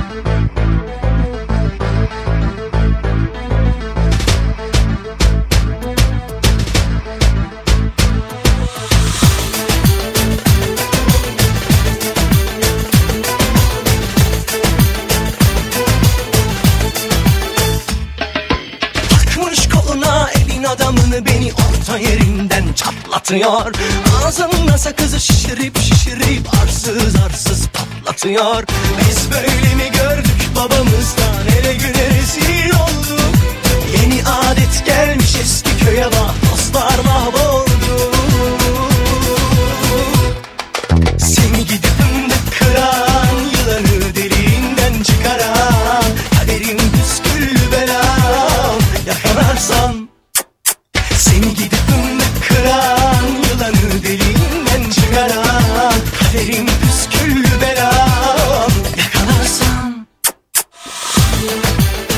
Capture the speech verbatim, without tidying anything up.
Adamını beni orta yerinden çatlatıyor. Ağzında sakızı şişirip şişirip arsız arsız patlatıyor. Biz böyle mi gördük babamızdan, ele güne rezil olduk. Yeni adet gelmiş eski köye bak, dostlar mahvoldu. Seni gidip fındık kıran, yılanı deliğinden çıkaran, kaderim püsküllü belam, yakalarsan. Seni gidip fındık kıran, yılanı deliğinden çıkaran, kaderim püsküllü belam, yakalarsan.